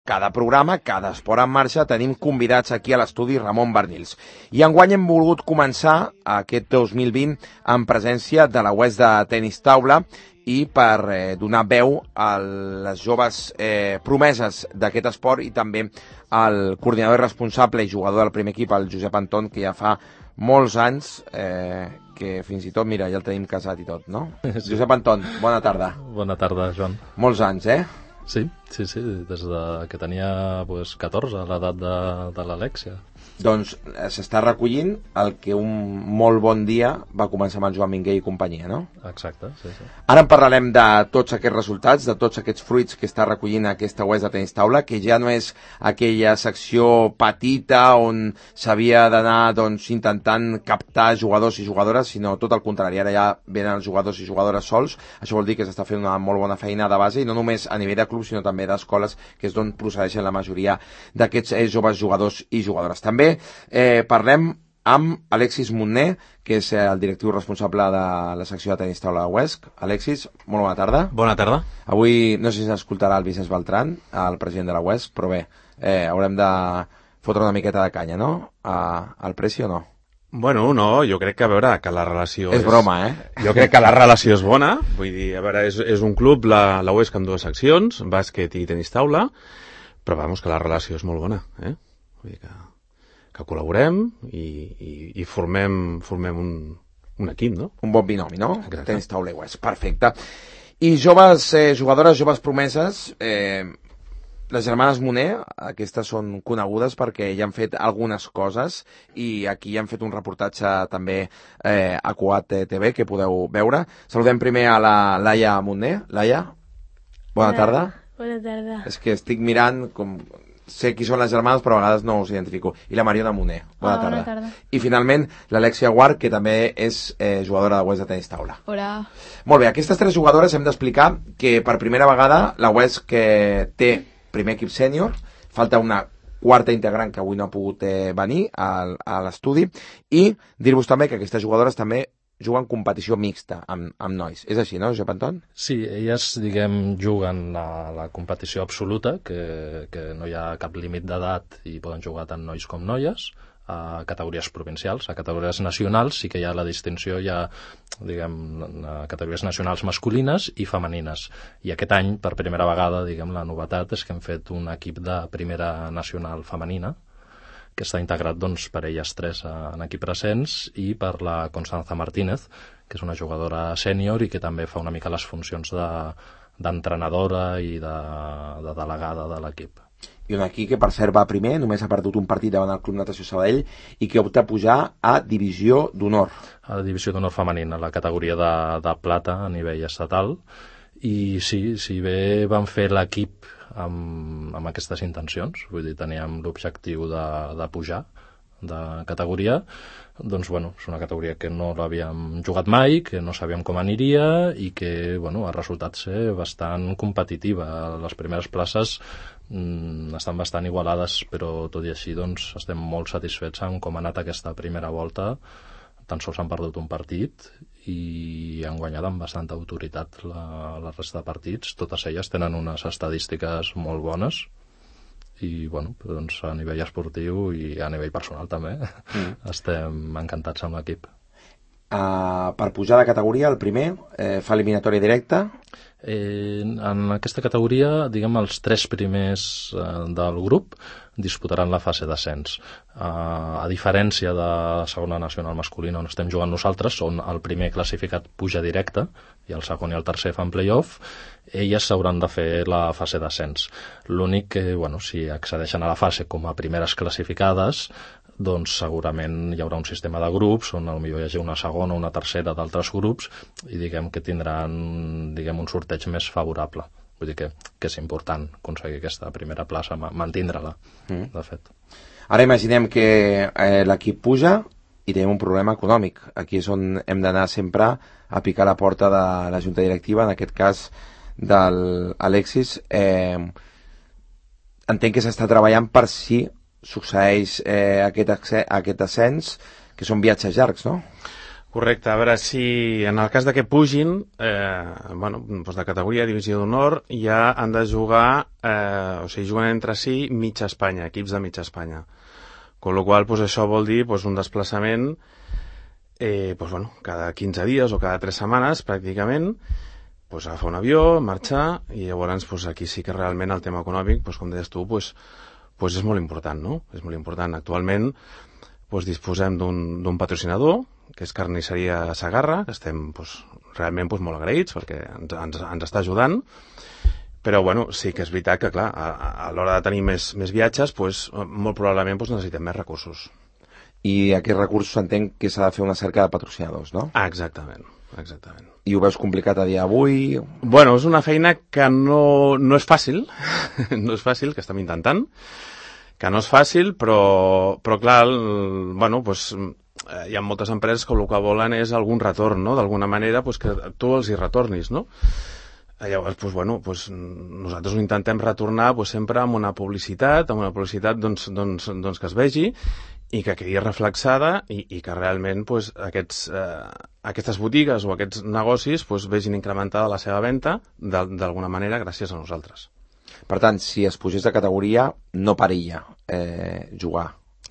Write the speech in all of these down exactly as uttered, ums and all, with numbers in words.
cada programa, cada esport en marxa, tenim convidats aquí a l'estudi Ramon Barnils. I enguany hem volgut començar aquest dos mil vint en presència de la U E S de Tenis Taula i per eh, donar veu a les joves eh, promeses d'aquest esport i també al coordinador responsable i jugador del primer equip, el Josep Anton, que ja fa molts anys eh, que fins i tot, mira, ja el tenim casat i tot, no? Sí. Josep Anton, bona tarda. Bona tarda, Joan. Molts anys, eh? Sí, sí, sí, des de que tenia pues, catorze, a l'edat de, de l'Alexia. Doncs s'està recollint el que un molt bon dia va començar amb el Joan Minguell i companyia, no? Exacte, sí, sí. Ara en parlarem de tots aquests resultats, de tots aquests fruits que està recollint aquesta U E S de Tenis Taula, que ja no és aquella secció petita on s'havia d'anar doncs, intentant captar jugadors i jugadores, sinó tot el contrari, ara ja venen els jugadors i jugadores sols. Això vol dir que s'està fent una molt bona feina de base, i no només a nivell de club, sinó també d'escoles, que és d'on procedeixen la majoria d'aquests eh, joves jugadors i jugadores. També Eh, parlem amb Alexis Montner, que és el directiu responsable de la secció de tenis taula de U E S C. Alexis, molt bona tarda. Bona tarda. Avui no sé si s'escoltarà el Vicenç Beltran, el president de la U E S C, però bé, eh, haurem de fotre una miqueta de canya, no? A, al Preci o no? Bueno, no, jo crec que, a veure, que la relació... És, és broma, eh? Jo crec que la relació és bona, vull dir, a veure, és, és un club, la, la U E S C amb dues seccions, bàsquet i tenis taula, però vamos, que la relació és molt bona, eh? Vull dir que... que col·laborem i, i, i formem, formem un, un equip, no? Un bon binomi, no? Exacte. Tenis taula i U E S C, perfecte. I joves eh, jugadores, joves promeses, eh, les germanes Moner, aquestes són conegudes perquè ja han fet algunes coses i aquí han fet un reportatge també eh, a Coat T V que podeu veure. Saludem primer a la Laia Moner. Laia, bona tarda. Bona tarda. És que estic mirant com... sé qui són les germanes, però a vegades no us identifico. I la Mariona Moner. Bona, Hola, tarda. bona tarda. I finalment l'Alexia Guard, que també és eh, jugadora de U E S C de tenis taula. Hola. Molt bé, aquestes tres jugadores hem d'explicar que per primera vegada la U E S C que té primer equip sènior, falta una quarta integrant que avui no ha pogut eh, venir a, a l'estudi, i dir-vos també que aquestes jugadores també juguen competició mixta amb, amb nois. És així, no, Josep Anton? Sí, elles, diguem, juguen la, la competició absoluta, que, que no hi ha cap límit d'edat i poden jugar tant nois com noies, a categories provincials. A categories nacionals sí que hi ha la distinció, hi ha, diguem, a categories nacionals masculines i femenines. I aquest any, per primera vegada, diguem, la novetat és que hem fet un equip de primera nacional femenina, que està integrat doncs, per elles tres en equip presents i per la Constanza Martínez, que és una jugadora sènior i que també fa una mica les funcions de, d'entrenadora i de, de delegada de l'equip. I un equip que per cert va primer, només ha perdut un partit davant el Club Natació Sabadell i que opta a pujar a Divisió d'Honor. A la Divisió d'Honor femenina, la categoria de, de plata a nivell estatal. I sí, si bé vam fer l'equip amb, amb aquestes intencions, vull dir, teníem l'objectiu de, de pujar de categoria, doncs, bueno, és una categoria que no l'havíem jugat mai, que no sabíem com aniria i que, bueno, ha resultat ser bastant competitiva. Les primeres places mm, estan bastant igualades, però tot i així, doncs, estem molt satisfets amb com ha anat aquesta primera volta. Tan sols han perdut un partit i han guanyat amb bastanta autoritat la, la resta de partits. Totes elles tenen unes estadístiques molt bones i, bueno, doncs a nivell esportiu i a nivell personal també mm. estem encantats amb l'equip. Uh, per pujar de categoria, el primer eh, fa eliminatòria directa. Eh, en aquesta categoria, diguem, els tres primers eh, del grup disputaran la fase d'ascens. Eh, a diferència de la segona nacional masculina on estem jugant nosaltres, on el primer classificat puja directe i el segon i el tercer fan play-off, elles s'hauran de fer la fase d'ascens. L'únic que, bueno, si accedeixen a la fase com a primeres classificades, doncs segurament hi haurà un sistema de grups on potser hi hagi una segona o una tercera d'altres grups i diguem que tindran, diguem, un sorteig més favorable. Vull dir que, que és important aconseguir aquesta primera plaça, mantindre-la, mm. de fet. Ara imaginem que eh, l'equip puja i tenim un problema econòmic. Aquí és on hem d'anar sempre a picar la porta de la junta directiva, en aquest cas de l'Alexis. Eh, entenc que s'està treballant per si succeeix eh, aquest, aquest ascens, que són viatges llargs, no? Correcte, a veure si en el cas de que pugin, eh, bueno, doncs de categoria, divisió d'honor, ja han de jugar, eh, o sigui, juguen entre si mitja Espanya, equips de mitja Espanya. Con lo qual, doncs això vol dir doncs, un desplaçament eh, doncs, bueno, cada quinze dies o cada tres setmanes, pràcticament, doncs agafar un avió, marxar, i llavors doncs, aquí sí que realment el tema econòmic, doncs, com deies tu, doncs, doncs és molt important, no? És molt important. Actualment doncs, disposem d'un patrocinador, que és Carnisseria Sagarra, que estem doncs, realment doncs, molt agraïts perquè ens, ens, ens està ajudant, però bueno, sí que és veritat que clar, a, a l'hora de tenir més, més viatges doncs, molt probablement doncs, necessitem més recursos. I aquests recursos s'entenc que s'ha de fer una cerca de patrocinadors, no? Ah, exactament, exactament. I ho veus complicat a dia d'avui? Bueno, és una feina que no, no és fàcil, no és fàcil, que estem intentant, que no és fàcil, però, però clar, el, bueno, doncs, hi ha moltes empreses que el que volen és algun retorn, no? D'alguna manera doncs, que tu els hi retornis, no? Llavors, doncs, bueno, doncs, nosaltres ho intentem retornar doncs, sempre amb una publicitat, amb una publicitat doncs, doncs, doncs, que es vegi i que quedi reflexada i, i que realment doncs, aquests, eh, aquestes botigues o aquests negocis doncs, vegin incrementada la seva venda d'alguna manera gràcies a nosaltres. Per tant, si es pugés de categoria, no perilla eh, jugar.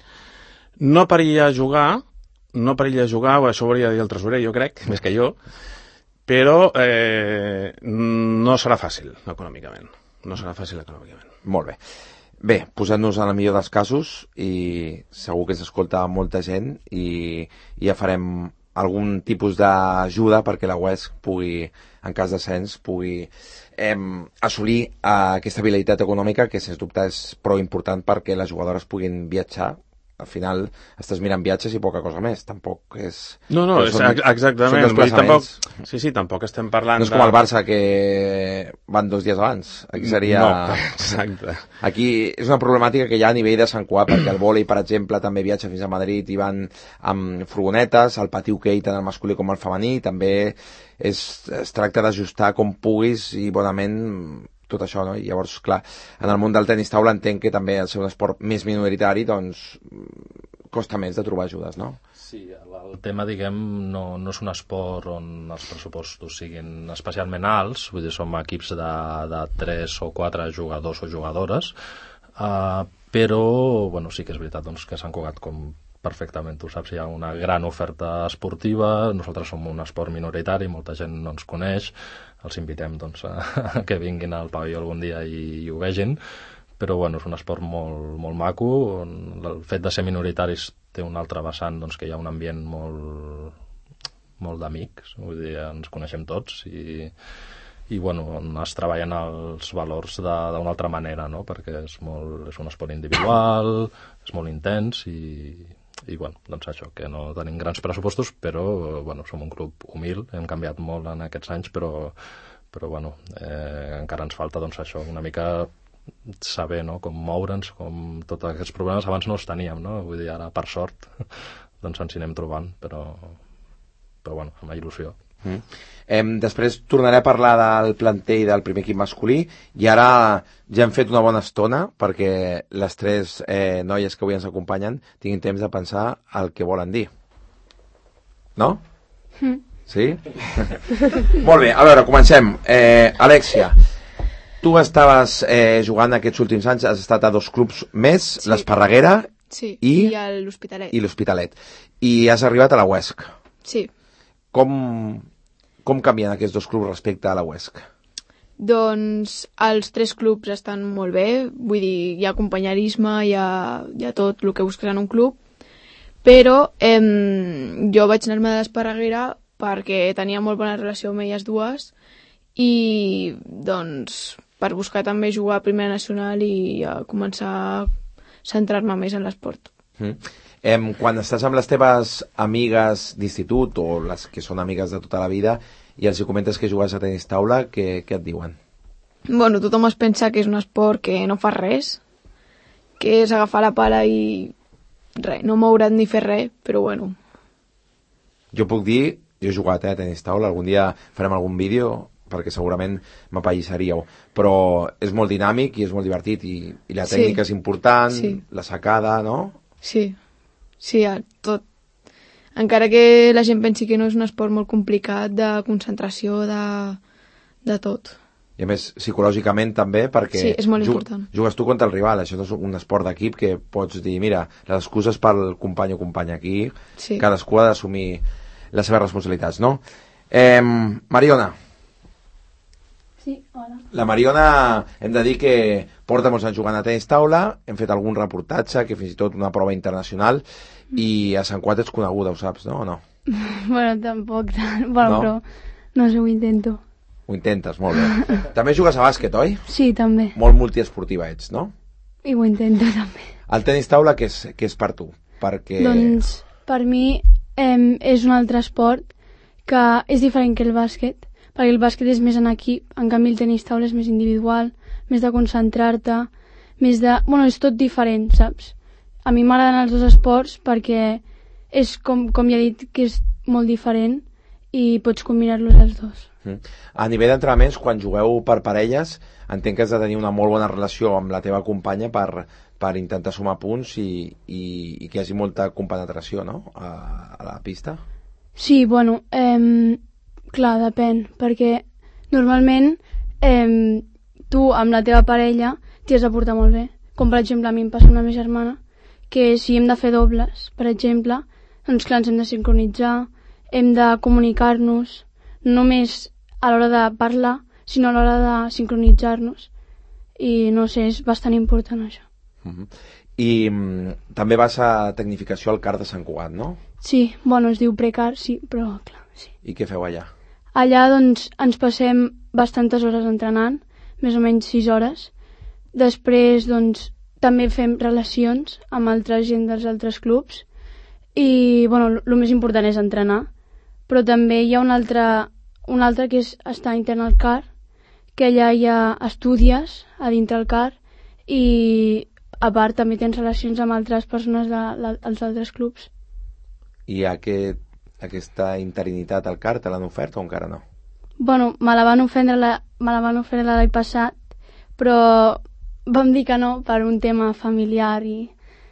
No perilla jugar, no perilla jugar, això ho hauria de dir el tresorer, jo crec, més que jo, però eh, no serà fàcil econòmicament. No serà fàcil econòmicament. Molt bé. Bé, posant-nos en el millor dels casos, i segur que s'escolta molta gent, i, i ja farem algun tipus d'ajuda perquè la U E S C pugui, en cas d'ascens, pugui eh, assolir eh, aquesta habilitat econòmica que, sens dubte, és prou important perquè les jugadores puguin viatjar. Al final estàs mirant viatges i poca cosa més, tampoc és... No, no, és, són, exactament. són tampoc, sí, sí, tampoc estem parlant no és com el Barça que van dos dies abans. Aquí seria... No, exacte. Aquí és una problemàtica que hi ha a nivell de Sant Cugat, perquè el vòlei, per exemple, també viatja fins a Madrid i van amb furgonetes, el pati hoquei tant el masculí com el femení, també és, es tracta d'ajustar com puguis i bonament tot això, no? I llavors, clar, en el món del tenis taula entenc que també al ser un esport més minoritari, doncs costa més de trobar ajudes, no? Sí, el, el tema, diguem, no, no és un esport on els pressupostos siguin especialment alts, vull dir, som equips de, de tres o quatre jugadors o jugadores, uh, però, bueno, sí que és veritat doncs, que Sant Cugat, com perfectament tu saps, hi ha una gran oferta esportiva, nosaltres som un esport minoritari, molta gent no ens coneix, els invitem doncs, a que vinguin al pavelló algun dia i, i ho vegin, però bueno, és un esport molt, molt maco, on el fet de ser minoritaris té un altre vessant, doncs, que hi ha un ambient molt, molt d'amics, vull dir, ens coneixem tots i, i bueno, on es treballen els valors d'una altra manera, no? Perquè és, molt, és un esport individual, és molt intens i, i bueno, doncs això, que no tenim grans pressupostos, però bueno, som un grup humil, hem canviat molt en aquests anys, però, però bueno, eh, encara ens falta doncs això, una mica saber, no?, com moure'ns, com tots aquests problemes abans no els teníem, no? Vull dir, ara per sort doncs ens hi anem trobant, però, però bueno, amb il·lusió. Mm. Eh, després tornaré a parlar del planter i del primer equip masculí, i ara ja hem fet una bona estona perquè les tres eh, noies que avui ens acompanyen tinguin temps de pensar el que volen dir, no? Mm. Sí? Molt bé, a veure, comencem. eh, Alexia, tu estaves eh, jugant aquests últims anys, has estat a dos clubs més, sí. l'Esparreguera sí. i, i l'Hospitalet. I l'Hospitalet. I has arribat a la U E S C. Sí. Com, com canvien aquests dos clubs respecte a la U E S C? Doncs els tres clubs estan molt bé, vull dir, hi ha companyerisme, hi ha, hi ha tot el que busques en un club, però eh, jo vaig anar-me a l'Esparreguera perquè tenia molt bona relació amb elles dues i doncs per buscar també jugar a Primera Nacional i a començar a centrar-me més en l'esport. Mm. Eh, quan estàs amb les teves amigues d'institut o les que són amigues de tota la vida i els hi comentes que jugues a tenis taula, què, què et diuen? Bueno, tothom es pensa que és un esport que no fa res, que és agafar la pala i res, no moure't ni fer res, però bueno. Jo puc dir, jo he jugat eh, a tenis taula, algun dia farem algun vídeo perquè segurament m'apallissaríeu, però és molt dinàmic i és molt divertit i, i la tècnica sí. és important, sí. la sacada, no? Sí, sí, tot. encara que la gent pensi que no és un esport molt complicat de concentració, de, de tot. I a més, psicològicament també, perquè sí, és molt jug, important. jugues tu contra el rival, això és un esport d'equip que pots dir, mira, les excuses pel company o companya aquí, sí. cadascú ha d'assumir les seves responsabilitats, no? Eh, Mariona. Sí, hola. La Mariona, hem de dir que porta molts anys jugant a tenis taula, hem fet algun reportatge, que fins i tot una prova internacional, i a Sant Cugat ets coneguda, ho saps, no? O no? Bueno, tampoc tant, bueno, no? Però no sé, ho intento. Ho intentes, molt bé. També jugues a bàsquet, oi? Sí, també. Molt multiesportiva ets, no? I ho intento, també. El tenis taula, què és, què és per tu? Perquè... Doncs, per mi, eh, és un altre esport que és diferent que el bàsquet, perquè el bàsquet és més en equip, en canvi el tenis taula és més individual, més de concentrar-te, més de... Bueno, és tot diferent, saps? A mi m'agraden els dos esports perquè és, com, com ja he dit, que és molt diferent i pots combinar-los els dos. A nivell d'entrenaments, quan jugueu per parelles, entenc que has de tenir una molt bona relació amb la teva companya per, per intentar sumar punts i, i, i que hi hagi molta compenetració, no?, a, a la pista. Sí, bueno, eh, clar, depèn, perquè normalment eh, tu amb la teva parella t'hi has de portar molt bé. Com per exemple a mi em passa amb la meva germana, que si hem de fer dobles, per exemple, doncs clar, ens hem de sincronitzar, hem de comunicar-nos, no només a l'hora de parlar, sinó a l'hora de sincronitzar-nos. I no sé, és bastant important això. Uh-huh. I mm, també vas a tecnificació al CAR de Sant Cugat, no? Sí, bueno, es diu precar, sí, però clar, sí. I què feu allà? Allà, doncs, ens passem bastantes hores entrenant, més o menys sis hores. Després, doncs, també fem relacions amb altra gent dels altres clubs. I, bueno, el més important és entrenar. Però també hi ha un altre, un altre que és estar intern al CAR, que allà hi ha estudies a dintre el CAR i a part també tens relacions amb altres persones dels altres clubs. I aquest, aquesta interinitat al CAR te l'han ofert o encara no? Bueno, me la van ofendre la, me la van ofendre l'any passat, però vam dir que no per un tema familiar i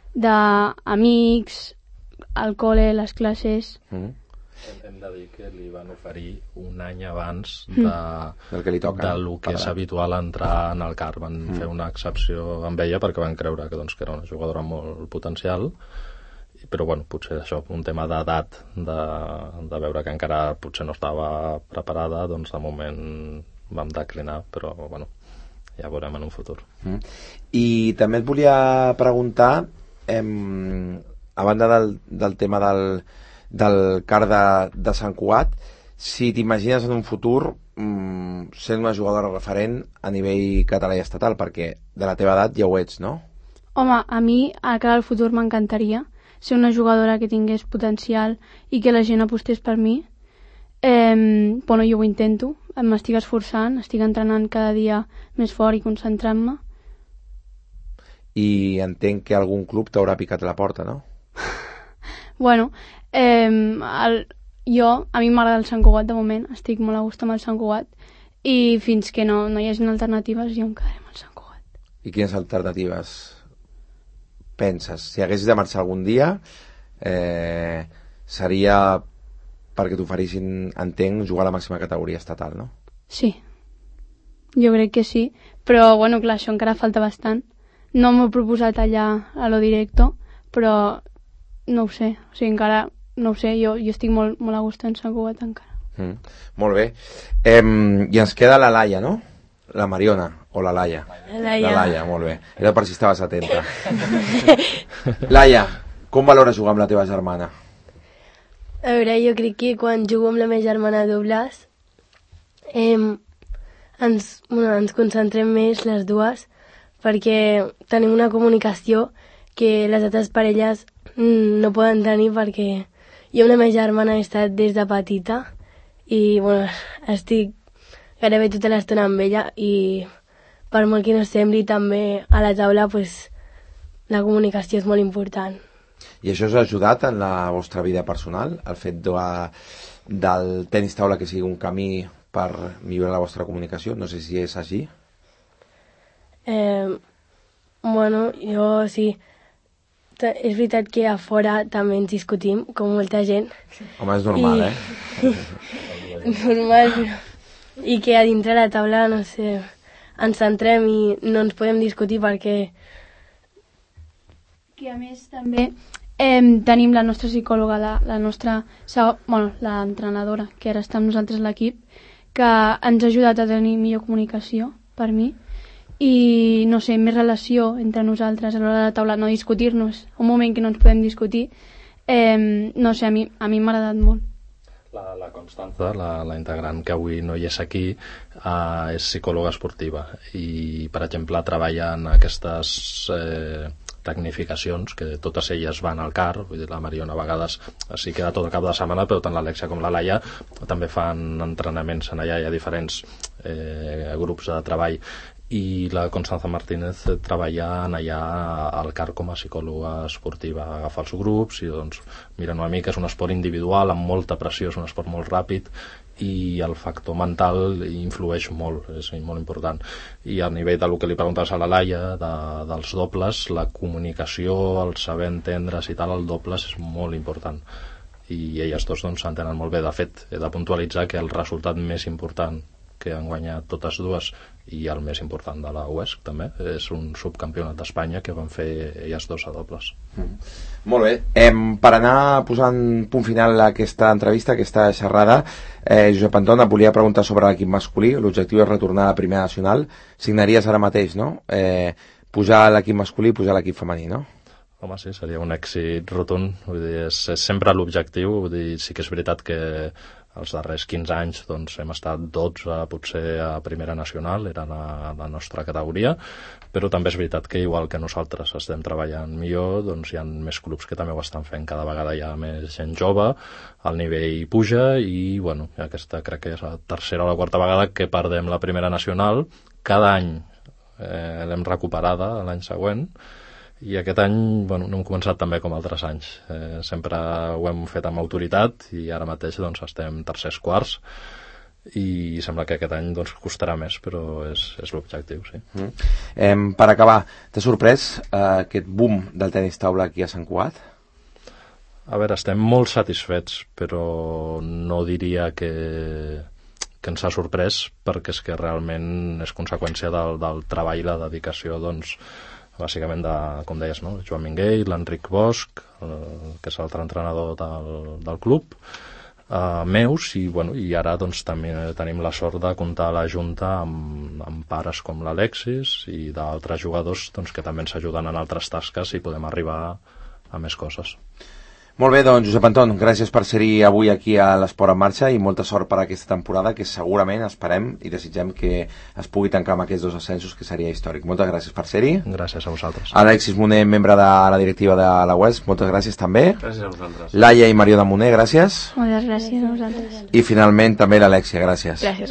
d'amics, al col·le, les classes... Mm. Hem de dir que li van oferir un any abans de, mm. del que li toca, del que és habitual entrar en el CAR. Van mm. fer una excepció amb ella perquè van creure que, doncs, que era una jugadora molt potencial, però bueno, potser això, un tema d'edat, de, de veure que encara potser no estava preparada, doncs de moment vam declinar, però bueno, ja veurem en un futur. Mm. I també et volia preguntar, eh, a banda del, del tema del del CAR de, de Sant Cugat, si t'imagines en un futur mmm, sent una jugadora referent a nivell català i estatal, perquè de la teva edat ja ho ets, no? Home, a mi, a cara al futur m'encantaria ser una jugadora que tingués potencial i que la gent apostés per mi. Eh, bueno, jo ho intento, m'estic esforçant, estic entrenant cada dia més fort i concentrant-me. I entenc que algun club t'haurà picat a la porta, no? Bueno, eh, el, jo, a mi m'agrada el Sant Cugat de moment, estic molt a gust amb el Sant Cugat i fins que no, no hi hagi alternatives jo em quedaré amb el Sant Cugat. I quines alternatives penses? Si haguessis de marxar algun dia, eh, seria perquè t'oferissin, entenc, jugar a la màxima categoria estatal, no? Sí, jo crec que sí, però bueno, clar, això encara falta bastant. No m'ho he proposat allà a lo directo, però no ho sé, o sigui, encara no ho sé, jo, jo estic molt, molt a gust en Sant Cugat encara. Mm, molt bé. Eh, I ens queda la Laia, no? La Mariona, o la Laia. La Laia. La Laia, molt bé. Era per si estaves atenta. Laia, com valores jugar amb la teva germana? A veure, jo crec que quan jugo amb la meva germana a dobles eh, ens, bueno, ens concentrem més les dues perquè tenim una comunicació que les altres parelles no poden tenir, perquè jo amb la meva germana he estat des de petita i bueno, estic gairebé tota l'estona amb ella i per molt que no sembli també a la taula pues, la comunicació és molt important. I això us ha ajudat en la vostra vida personal, el fet de, del tenis taula que sigui un camí per millorar la vostra comunicació? No sé si és així. Eh, bueno, jo sí. ta- és veritat que a fora també ens discutim, com molta gent. Home, és normal, I- eh? Normal, però... I que a dintre la taula, no sé, ens centrem i no ens podem discutir perquè... Que a més també eh, tenim la nostra psicòloga, la, la nostra, seg- bueno, l'entrenadora, que ara està amb nosaltres a l'equip, que ens ha ajudat a tenir millor comunicació, per mi, i, no sé, més relació entre nosaltres a l'hora de la taula, no discutir-nos, un moment que no ens podem discutir, eh, no sé, a mi a mi m'ha agradat molt. La, la Constanza, la, la integrant que avui no hi és aquí, uh, és psicòloga esportiva i, per exemple, treballa en aquestes eh, tecnificacions que totes elles van al car, vull dir, la Mariona a vegades sí queda tot el cap de setmana, però tant l'Alexia com la Laia també fan entrenaments en allà, hi ha diferents eh, grups de treball, i la Constanza Martínez treballa en allà al car com a psicòloga esportiva, agafa els grups i doncs mira una mica, és un esport individual amb molta pressió, és un esport molt ràpid i el factor mental influeix molt, és molt important. I a nivell del que li preguntes a la Laia de, dels dobles, la comunicació, el saber entendre's i tal, el dobles és molt important i elles dos doncs s'entenen molt bé. De fet, he de puntualitzar que el resultat més important que han guanyat totes dues i el més important de la U E S C també és un subcampionat d'Espanya que van fer elles dos a dobles. Mm. Molt bé, eh, per anar posant punt final a aquesta entrevista, aquesta xerrada, eh, Josep Anton, et volia preguntar sobre l'equip masculí. L'objectiu és retornar a la primera nacional. Signaries ara mateix, no? Eh, pujar a l'equip masculí i pujar a l'equip femení, no? Home, sí, seria un èxit rotund. Vull dir, és, és sempre l'objectiu. Vull dir, sí que és veritat que els darrers quinze anys doncs, hem estat dotze potser a primera nacional, era la, la nostra categoria, però també és veritat que igual que nosaltres estem treballant millor, doncs hi ha més clubs que també ho estan fent, cada vegada hi ha més gent jove, el nivell puja i bueno, aquesta crec que és la tercera o la quarta vegada que perdem la primera nacional, cada any eh, l'hem recuperada l'any següent, i aquest any bueno, no hem començat tan bé com altres anys, eh, sempre ho hem fet amb autoritat i ara mateix doncs, estem tercers quarts i sembla que aquest any doncs, costarà més, però és, és l'objectiu, sí. Mm. Eh, per acabar, t'ha sorprès eh, aquest boom del tenis taula aquí a Sant Cugat? A veure, estem molt satisfets, però no diria que, que ens ha sorprès, perquè és que realment és conseqüència del, del treball i la dedicació, doncs, bàsicament de, com deies, no? Joan Minguell, l'Enric Bosch, el, que és l'altre entrenador del, del club, uh, meus, i, bueno, i ara doncs, també tenim la sort de comptar a la Junta amb, amb pares com l'Alexis i d'altres jugadors doncs, que també ens ajuden en altres tasques i podem arribar a més coses. Molt bé, doncs, Josep Anton, gràcies per ser-hi avui aquí a l'Esport en Marxa i molta sort per aquesta temporada, que segurament esperem i desitgem que es pugui tancar amb aquests dos ascensos, que seria històric. Moltes gràcies per ser-hi. Gràcies a vosaltres. Alexis Moner, membre de la directiva de la U E S C, moltes gràcies també. Gràcies a vosaltres. Laia i Mariona Moner, gràcies. Moltes gràcies a vosaltres. I finalment també l'Alexia, gràcies. Gràcies.